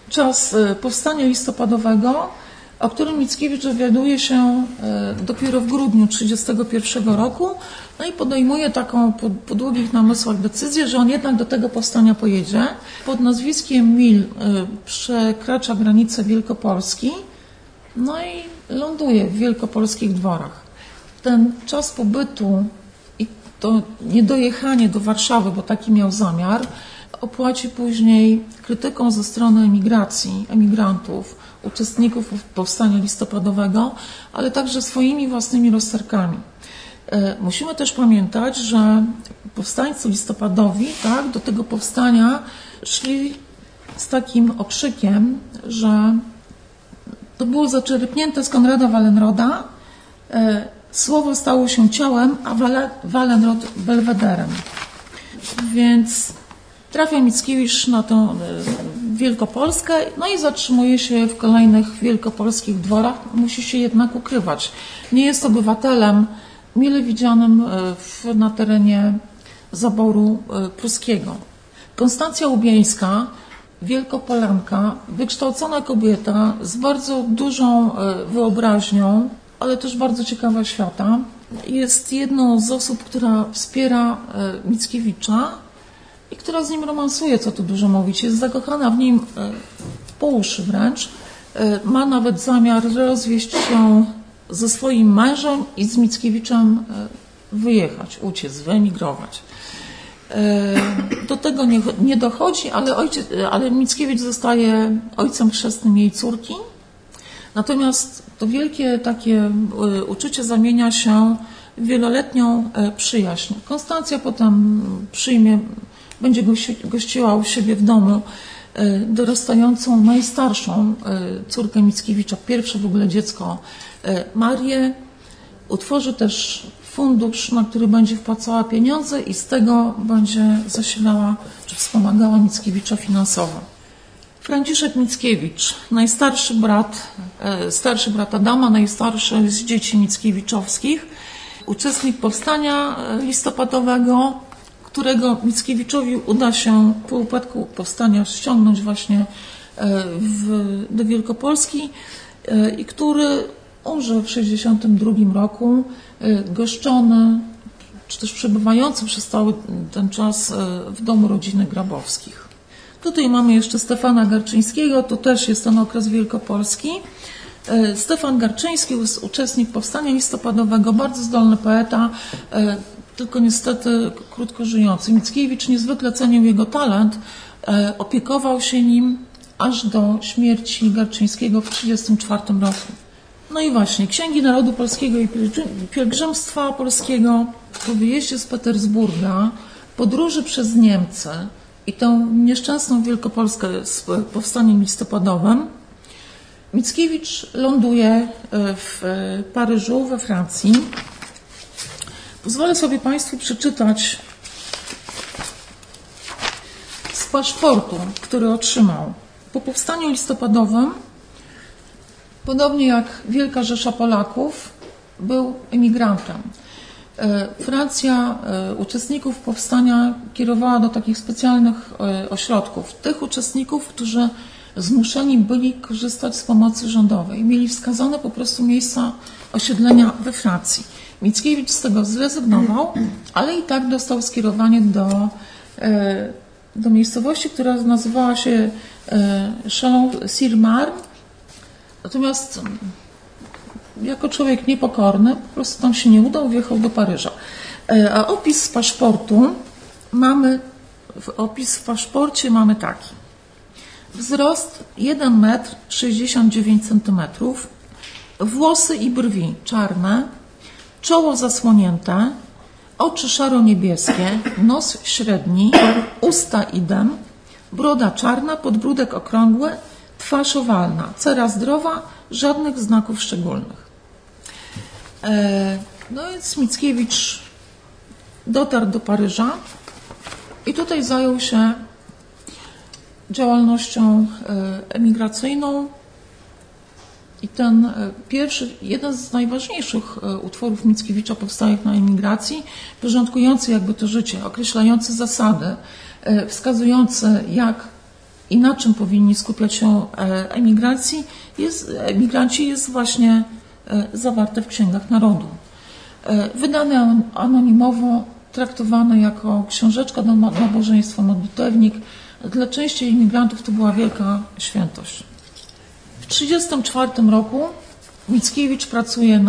czas powstania listopadowego, o którym Mickiewicz dowiaduje się dopiero w grudniu 1931 roku, no i podejmuje taką po długich namysłach decyzję, że on jednak do tego powstania pojedzie. Pod nazwiskiem Mil przekracza granicę Wielkopolski, no i ląduje w wielkopolskich dworach. Ten czas pobytu i to niedojechanie do Warszawy, bo taki miał zamiar, opłaci później krytyką ze strony emigrantów, uczestników powstania listopadowego, ale także swoimi własnymi rozterkami. Musimy też pamiętać, że powstańcy listopadowi do tego powstania szli z takim okrzykiem, że to było zaczerpnięte z Konrada Wallenroda, słowo stało się ciałem, a Wallenrod belwederem. Więc trafia Mickiewicz na tą Wielkopolskę, no i zatrzymuje się w kolejnych wielkopolskich dworach. Musi się jednak ukrywać. Nie jest obywatelem mile widzianym na terenie zaboru pruskiego. Konstancja Łubieńska, Wielkopolanka, wykształcona kobieta z bardzo dużą wyobraźnią, ale też bardzo ciekawa świata. Jest jedną z osób, która wspiera Mickiewicza i która z nim romansuje, co tu dużo mówić. Jest zakochana w nim po uszy wręcz. Ma nawet zamiar rozwieść się ze swoim mężem i z Mickiewiczem wyjechać, uciec, wyemigrować. Do tego nie dochodzi, ale Mickiewicz zostaje ojcem chrzestnym jej córki. Natomiast to wielkie takie uczucie zamienia się w wieloletnią przyjaźń. Konstancja potem będzie gościła u siebie w domu dorastającą, najstarszą córkę Mickiewicza, pierwsze w ogóle dziecko, Marię. Utworzy też fundusz, na który będzie wpłacała pieniądze i z tego będzie zasilała, czy wspomagała Mickiewicza finansowo. Franciszek Mickiewicz, starszy brat Adama, najstarszy z dzieci Mickiewiczowskich, uczestnik powstania listopadowego, którego Mickiewiczowi uda się po upadku powstania ściągnąć właśnie do Wielkopolski i który umrze w 1962 roku, goszczony, czy też przebywający przez cały ten czas w domu rodziny Grabowskich. Tutaj mamy jeszcze Stefana Garczyńskiego, to też jest ten okres wielkopolski. Stefan Garczyński, uczestnik powstania listopadowego, bardzo zdolny poeta, tylko niestety krótko żyjący. Mickiewicz niezwykle cenił jego talent, opiekował się nim aż do śmierci Garczyńskiego w 1934 roku. No i właśnie, Księgi Narodu Polskiego i Pielgrzymstwa Polskiego po wyjeździe z Petersburga, podróży przez Niemcy i tę nieszczęsną Wielkopolskę z powstaniem listopadowym, Mickiewicz ląduje w Paryżu, we Francji. Pozwolę sobie Państwu przeczytać z paszportu, który otrzymał po powstaniu listopadowym. Podobnie jak Wielka Rzesza Polaków, był emigrantem. Francja uczestników powstania kierowała do takich specjalnych ośrodków. Tych uczestników, którzy zmuszeni byli korzystać z pomocy rządowej. Mieli wskazane po prostu miejsca osiedlenia we Francji. Mickiewicz z tego zrezygnował, ale i tak dostał skierowanie do miejscowości, która nazywała się Chalon-sur-Marne. Natomiast jako człowiek niepokorny po prostu tam się nie udał, wjechał do Paryża. A opis w paszporcie mamy taki. Wzrost 1,69 m, włosy i brwi czarne, czoło zasłonięte, oczy szaro-niebieskie, nos średni, usta idem, broda czarna, podbródek okrągły, twarz owalna, cera zdrowa, żadnych znaków szczególnych. No więc Mickiewicz dotarł do Paryża i tutaj zajął się działalnością emigracyjną i ten jeden z najważniejszych utworów Mickiewicza powstałych na emigracji, porządkujący jakby to życie, określający zasady, wskazujący jak i na czym powinni skupiać się emigranci jest właśnie zawarte w księgach narodu. Wydane anonimowo, traktowane jako książeczka do nabożeństwa, modlitewnik. Dla części imigrantów to była wielka świętość. W 1934 roku Mickiewicz pracuje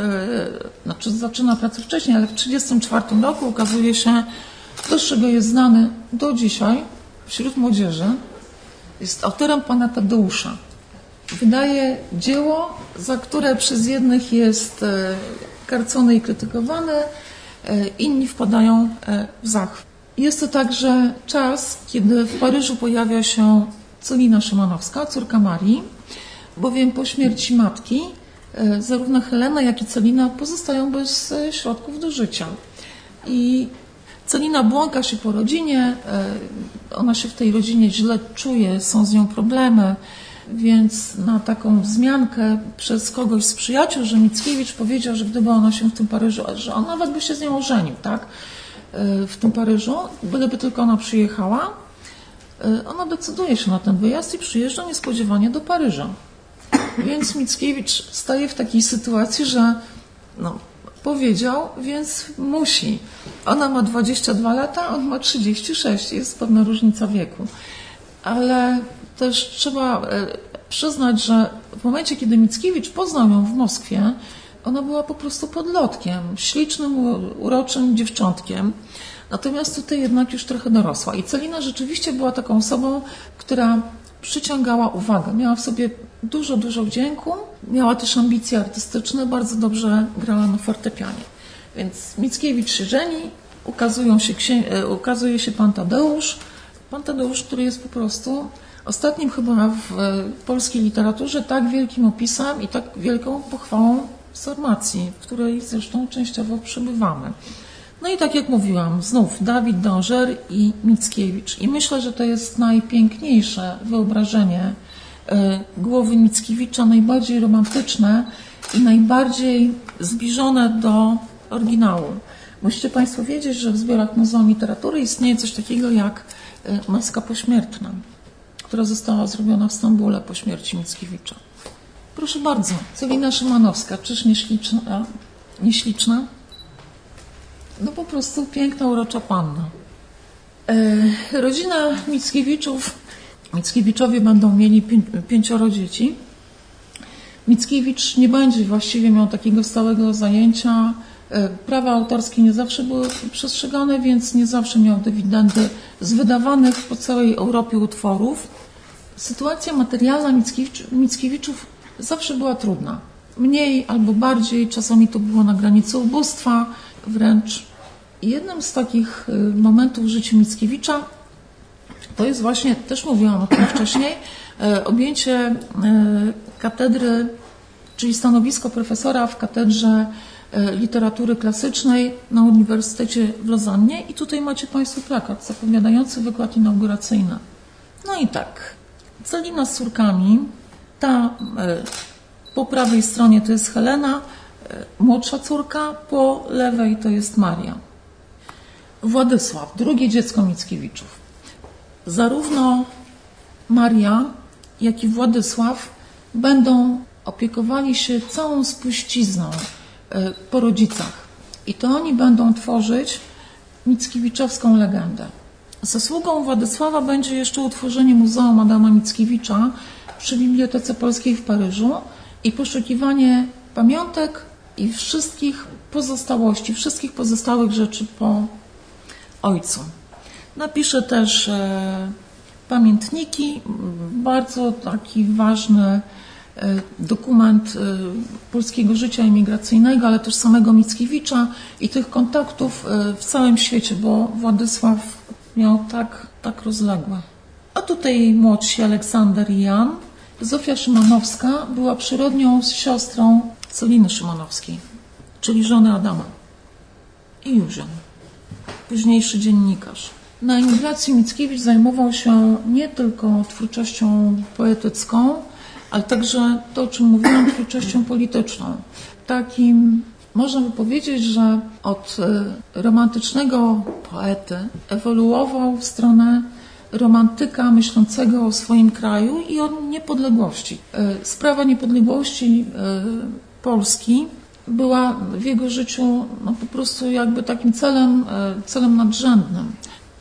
zaczyna pracę wcześniej, ale w 1934 roku okazuje się, z czego jest znany do dzisiaj wśród młodzieży, jest autorem Pana Tadeusza. Wydaje dzieło, za które przez jednych jest karcony i krytykowany, inni wpadają w zachwyt. Jest to także czas, kiedy w Paryżu pojawia się Celina Szymanowska, córka Marii, bowiem po śmierci matki zarówno Helena, jak i Celina pozostają bez środków do życia. I Celina błąka się po rodzinie, ona się w tej rodzinie źle czuje, są z nią problemy, więc na taką wzmiankę przez kogoś z przyjaciół, że Mickiewicz powiedział, że gdyby ona się w tym Paryżu, że on nawet by się z nią ożenił, tak? W tym Paryżu, gdyby tylko ona przyjechała, ona decyduje się na ten wyjazd i przyjeżdża niespodziewanie do Paryża. Więc Mickiewicz staje w takiej sytuacji, że powiedział, więc musi. Ona ma 22 lata, on ma 36, jest pewna różnica wieku. Ale też trzeba przyznać, że w momencie, kiedy Mickiewicz poznał ją w Moskwie, ona była po prostu podlotkiem, ślicznym, uroczym dziewczątkiem. Natomiast tutaj jednak już trochę dorosła. I Celina rzeczywiście była taką osobą, która przyciągała uwagę. Miała w sobie dużo wdzięku, miała też ambicje artystyczne, bardzo dobrze grała na fortepianie. Więc Mickiewicz się żeni, ukazuje się Pan Tadeusz. Pan Tadeusz, który jest po prostu ostatnim chyba w polskiej literaturze tak wielkim opisem i tak wielką pochwałą Sarmacji, w której zresztą częściowo przebywamy. No i tak jak mówiłam, znów Dawid d'Angers i Mickiewicz. I myślę, że to jest najpiękniejsze wyobrażenie głowy Mickiewicza, najbardziej romantyczne i najbardziej zbliżone do oryginału. Musicie Państwo wiedzieć, że w zbiorach Muzeum Literatury istnieje coś takiego jak maska pośmiertna, która została zrobiona w Stambule po śmierci Mickiewicza. Proszę bardzo, Celina Szymanowska, czyż nieśliczna? No po prostu piękna, urocza panna. Rodzina Mickiewiczowie będą mieli 5 dzieci. Mickiewicz nie będzie właściwie miał takiego stałego zajęcia. Prawa autorskie nie zawsze były przestrzegane, więc nie zawsze miał dywidendy z wydawanych po całej Europie utworów. Sytuacja materialna Mickiewiczów zawsze była trudna. Mniej albo bardziej, czasami to było na granicy ubóstwa wręcz. I jednym z takich momentów w życiu Mickiewicza to jest właśnie, też mówiłam o tym wcześniej, objęcie katedry, czyli stanowisko profesora w katedrze literatury klasycznej na Uniwersytecie w Lozannie. I tutaj macie Państwo plakat zapowiadający wykład inauguracyjny. No i tak, Celina z córkami, ta po prawej stronie to jest Helena, młodsza córka, po lewej to jest Maria. Władysław, drugie dziecko Mickiewiczów. Zarówno Maria, jak i Władysław będą opiekowali się całą spuścizną po rodzicach. I to oni będą tworzyć mickiewiczowską legendę. Zasługą Władysława będzie jeszcze utworzenie Muzeum Adama Mickiewicza przy Bibliotece Polskiej w Paryżu i poszukiwanie pamiątek i wszystkich pozostałości, wszystkich pozostałych rzeczy po ojcu. Napisze też pamiętniki, bardzo taki ważny dokument polskiego życia emigracyjnego, ale też samego Mickiewicza i tych kontaktów w całym świecie, bo Władysław miał tak rozległe. A tutaj młodsi Aleksander i Jan. Zofia Szymanowska była przyrodnią z siostrą Celiny Szymanowskiej, czyli żony Adama i Józian, późniejszy dziennikarz. Na emigracji Mickiewicz zajmował się nie tylko twórczością poetycką, ale także to, o czym mówiłam, twórczością polityczną. Takim, można by powiedzieć, że od romantycznego poety ewoluował w stronę romantyka myślącego o swoim kraju i o niepodległości. Sprawa niepodległości Polski była w jego życiu po prostu jakby takim celem nadrzędnym.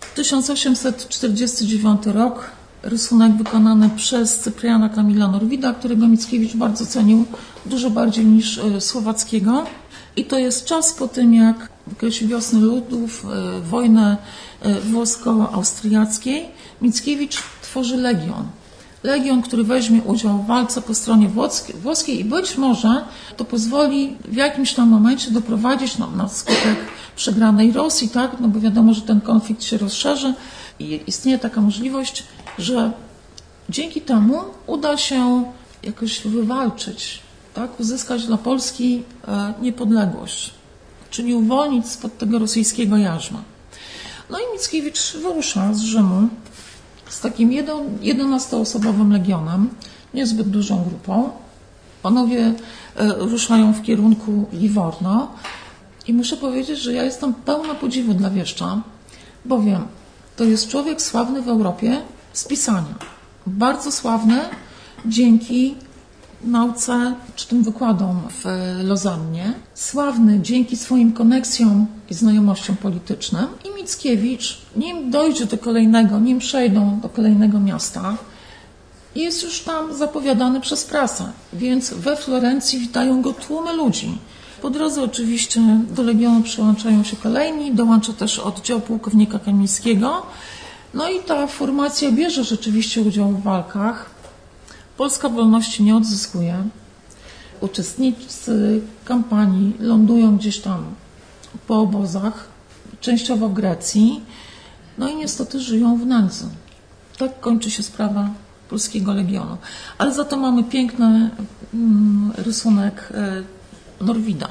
1849 rok, rysunek wykonany przez Cypriana Kamila Norwida, którego Mickiewicz bardzo cenił, dużo bardziej niż Słowackiego. I to jest czas po tym, jak w okresie Wiosny Ludów, wojny włosko-austriackiej, Mickiewicz tworzy Legion. Legion, który weźmie udział w walce po stronie włoskiej i być może to pozwoli w jakimś tam momencie doprowadzić na skutek przegranej Rosji, tak? No bo wiadomo, że ten konflikt się rozszerzy i istnieje taka możliwość, że dzięki temu uda się jakoś wywalczyć, tak? Uzyskać dla Polski niepodległość, czyli uwolnić spod tego rosyjskiego jarzma. No i Mickiewicz wyrusza z Rzymu z takim 11-osobowym legionem, niezbyt dużą grupą. Panowie ruszają w kierunku Livorno i muszę powiedzieć, że ja jestem pełna podziwu dla wieszcza, bowiem to jest człowiek sławny w Europie z pisania. Bardzo sławny dzięki nauce czy tym wykładom w Lozannie. Sławny dzięki swoim koneksjom i znajomościom politycznym. I Mickiewicz, nim dojdzie do kolejnego, nim przejdą do kolejnego miasta, jest już tam zapowiadany przez prasę. Więc we Florencji witają go tłumy ludzi. Po drodze oczywiście do Legionu przyłączają się kolejni, dołącza też oddział pułkownika Kamińskiego. No i ta formacja bierze rzeczywiście udział w walkach. Polska wolności nie odzyskuje. Uczestnicy kampanii lądują gdzieś tam po obozach, częściowo w Grecji, no i niestety żyją w nędzy. Tak kończy się sprawa Polskiego Legionu. Ale za to mamy piękny rysunek Norwida.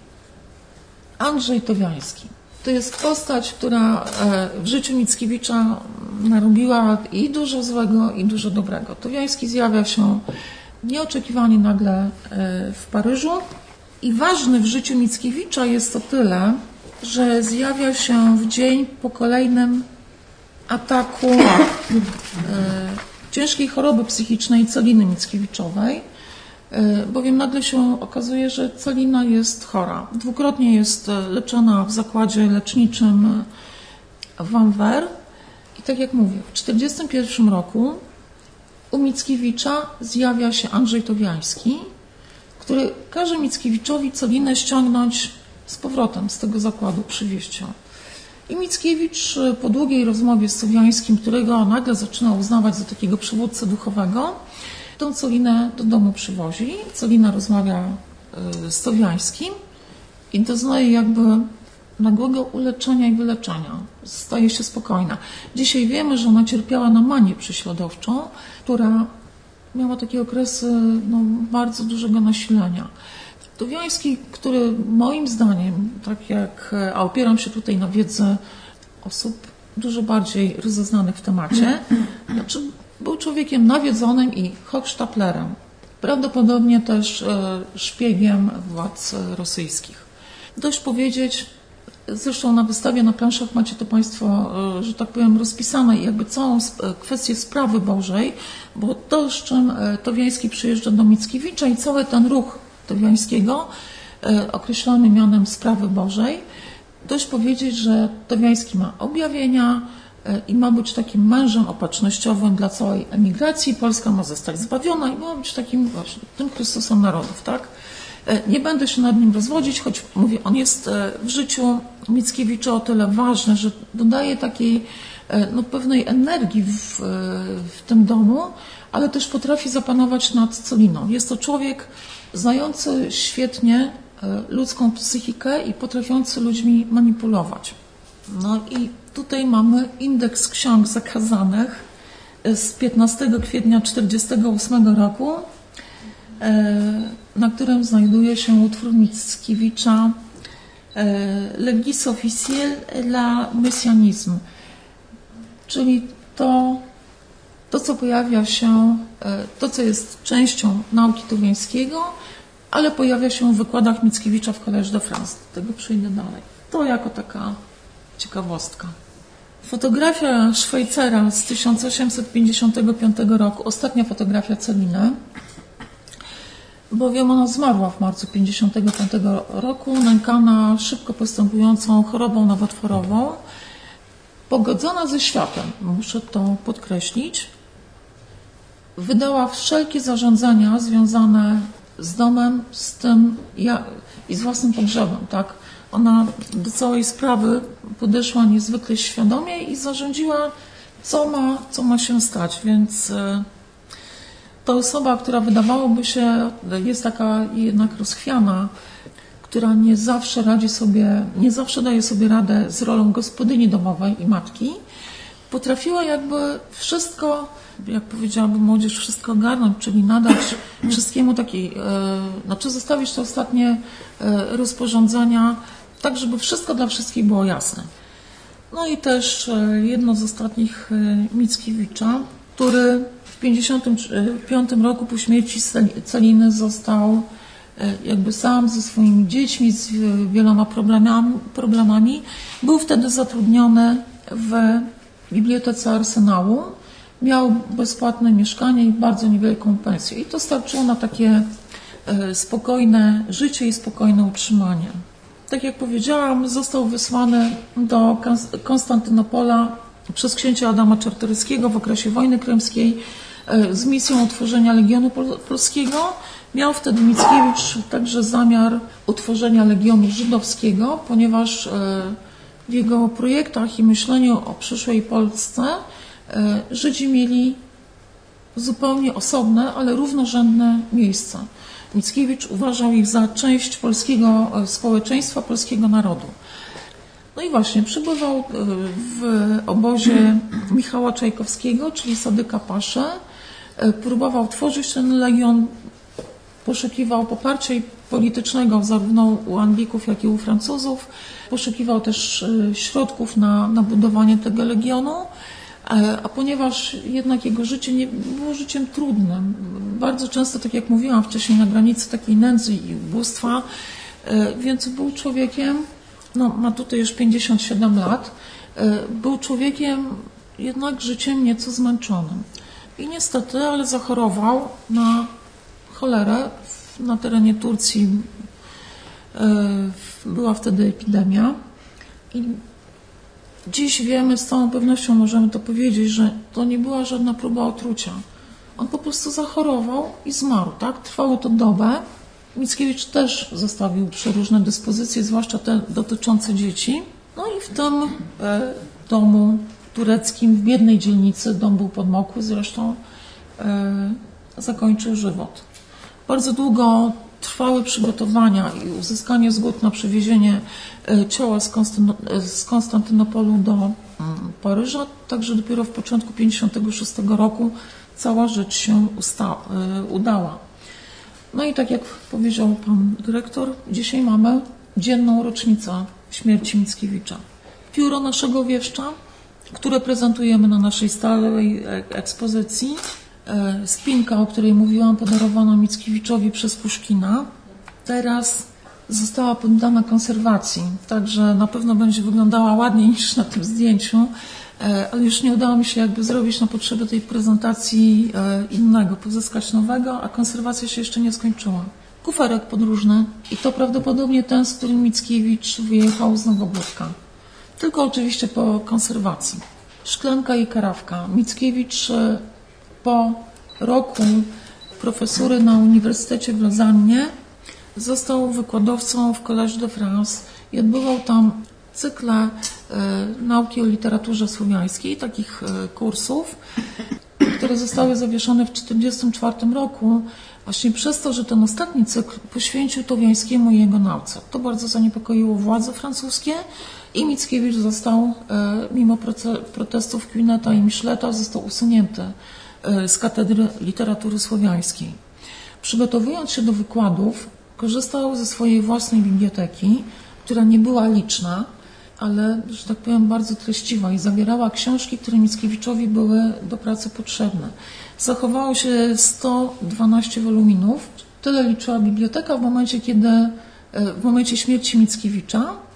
Andrzej Towiański. To jest postać, która w życiu Mickiewicza narobiła i dużo złego, i dużo dobrego. Towiański zjawia się nieoczekiwanie nagle w Paryżu i ważny w życiu Mickiewicza jest to tyle, że zjawia się w dzień po kolejnym ataku ciężkiej choroby psychicznej Celiny Mickiewiczowej, bowiem nagle się okazuje, że Celina jest chora. Dwukrotnie jest leczona w zakładzie leczniczym w Anvers i tak jak mówię, w 1941 roku u Mickiewicza zjawia się Andrzej Towiański, który każe Mickiewiczowi Celinę ściągnąć z powrotem z tego zakładu, przywieźć ją. I Mickiewicz po długiej rozmowie z Towiańskim, którego nagle zaczyna uznawać za takiego przywódcę duchowego, tą Celinę do domu przywozi. Celina rozmawia z Towiańskim i doznaje jakby nagłego uleczenia i wyleczenia. Staje się spokojna. Dzisiaj wiemy, że ona cierpiała na manię prześladowczą, która miała takie okresy bardzo dużego nasilenia. Towiański, który moim zdaniem, tak jak, a opieram się tutaj na wiedzy osób dużo bardziej rozeznanych w temacie, znaczy był człowiekiem nawiedzonym i hochsztaplerem. Prawdopodobnie też szpiegiem władz rosyjskich. Dość powiedzieć, zresztą na wystawie na planszach macie to Państwo, że tak powiem, rozpisane jakby całą kwestię sprawy Bożej, bo to, z czym Towiański przyjeżdża do Mickiewicza i cały ten ruch Towiańskiego, określony mianem sprawy Bożej, dość powiedzieć, że Towiański ma objawienia i ma być takim mężem opatrznościowym dla całej emigracji. Polska ma zostać zbawiona i ma być takim właśnie tym Chrystusem narodów, tak? Nie będę się nad nim rozwodzić, choć mówię, on jest w życiu Mickiewicza o tyle ważny, że dodaje takiej pewnej energii w tym domu, ale też potrafi zapanować nad Celiną. Jest to człowiek znający świetnie ludzką psychikę i potrafiący ludźmi manipulować. No i tutaj mamy indeks ksiąg zakazanych z 15 kwietnia 1948 roku, na którym znajduje się utwór Mickiewicza Legis officiel et la messianisme, czyli to, co pojawia się, to, co jest częścią nauki Towiańskiego, ale pojawia się w wykładach Mickiewicza w Collège de France. Do tego przejdę dalej. To jako taka ciekawostka. Fotografia Szwajcara z 1855 roku, ostatnia fotografia Celiny, bowiem ona zmarła w marcu 1955 roku, nękana szybko postępującą chorobą nowotworową, pogodzona ze światem, muszę to podkreślić. Wydała wszelkie zarządzenia związane z domem, z tym i z własnym pogrzebem, tak? Ona do całej sprawy podeszła niezwykle świadomie i zarządziła, co ma się stać, więc ta osoba, która wydawałoby się jest taka jednak rozchwiana, która nie zawsze daje sobie radę z rolą gospodyni domowej i matki, potrafiła jakby wszystko, jak powiedziałabym młodzież, wszystko ogarnąć, czyli nadać wszystkiemu zostawić te ostatnie rozporządzenia, tak żeby wszystko dla wszystkich było jasne. No i też jedno z ostatnich Mickiewicza, który w 1955 roku po śmierci Celiny został jakby sam ze swoimi dziećmi, z wieloma problemami. Był wtedy zatrudniony w bibliotece Arsenału. Miał bezpłatne mieszkanie i bardzo niewielką pensję. I to starczyło na takie spokojne życie i spokojne utrzymanie. Tak jak powiedziałam, został wysłany do Konstantynopola przez księcia Adama Czartoryskiego w okresie wojny krymskiej z misją utworzenia Legionu Polskiego. Miał wtedy Mickiewicz także zamiar utworzenia Legionu Żydowskiego, ponieważ w jego projektach i myśleniu o przyszłej Polsce Żydzi mieli zupełnie osobne, ale równorzędne miejsca. Mickiewicz uważał ich za część polskiego społeczeństwa, polskiego narodu. No i właśnie przybywał w obozie Michała Czajkowskiego, czyli Sadyka Paszę. Próbował tworzyć ten legion, poszukiwał poparcia politycznego zarówno u Anglików, jak i u Francuzów. Poszukiwał też środków na budowanie tego legionu. A ponieważ jednak jego życie nie było życiem trudnym, bardzo często, tak jak mówiłam wcześniej, na granicy takiej nędzy i ubóstwa, więc był człowiekiem, ma tutaj już 57 lat, był człowiekiem jednak życiem nieco zmęczonym. I niestety, ale zachorował na cholerę. Na terenie Turcji była wtedy epidemia. I dziś wiemy, z całą pewnością możemy to powiedzieć, że to nie była żadna próba otrucia. On po prostu zachorował i zmarł, tak? Trwało to dobę. Mickiewicz też zostawił przeróżne dyspozycje, zwłaszcza te dotyczące dzieci. No i w tym domu tureckim, w biednej dzielnicy, dom był podmokły, zresztą zakończył żywot. Bardzo długo trwały przygotowania i uzyskanie zgód na przewiezienie ciała z Konstantynopolu do Paryża, także dopiero w początku 1956 roku cała rzecz się udała. No i tak jak powiedział pan dyrektor, dzisiaj mamy dzienną rocznicę śmierci Mickiewicza. Pióro naszego wieszcza, które prezentujemy na naszej stałej ekspozycji, spinka, o której mówiłam, podarowana Mickiewiczowi przez Puszkina, teraz została poddana konserwacji, także na pewno będzie wyglądała ładniej niż na tym zdjęciu, ale już nie udało mi się jakby zrobić na potrzeby tej prezentacji innego, pozyskać nowego, a konserwacja się jeszcze nie skończyła. Kuferek podróżny i to prawdopodobnie ten, z którym Mickiewicz wyjechał z Nowogródka. Tylko oczywiście po konserwacji. Szklanka i karawka. Mickiewicz po roku profesury na Uniwersytecie w Lozannie został wykładowcą w Collège de France i odbywał tam cykle nauki o literaturze słowiańskiej, takich kursów, które zostały zawieszone w 1944 roku, właśnie przez to, że ten ostatni cykl poświęcił Towiańskiemu i jego nauce. To bardzo zaniepokoiło władze francuskie i Mickiewicz został, mimo protestów Quineta i Micheleta, został usunięty z katedry literatury słowiańskiej. Przygotowując się do wykładów, korzystał ze swojej własnej biblioteki, która nie była liczna, ale, że tak powiem, bardzo treściwa i zawierała książki, które Mickiewiczowi były do pracy potrzebne. Zachowało się 112 woluminów. Tyle liczyła biblioteka w momencie śmierci Mickiewicza.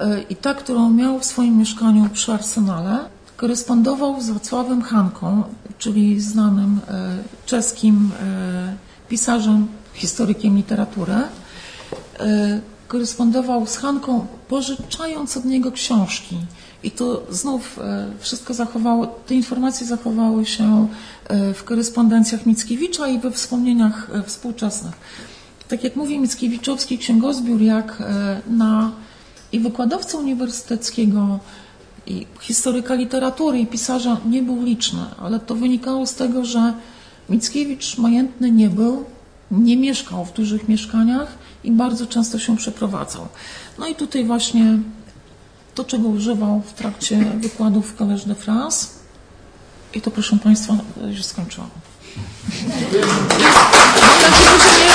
i ta, którą miał w swoim mieszkaniu przy Arsenale, korespondował z Wacławem Hanką, czyli znanym czeskim pisarzem, historykiem literatury. Korespondował z Hanką, pożyczając od niego książki. I to znów wszystko te informacje zachowały się w korespondencjach Mickiewicza i we wspomnieniach współczesnych. Tak jak mówi Mickiewiczowski księgozbiór, jak i wykładowca uniwersyteckiego, i historyka literatury, i pisarza nie był liczny, ale to wynikało z tego, że Mickiewicz majętny nie był, nie mieszkał w dużych mieszkaniach i bardzo często się przeprowadzał. No i tutaj właśnie to, czego używał w trakcie wykładów w Collège de France. I to, proszę Państwa, już skończyłam. Mam nadzieję, że nie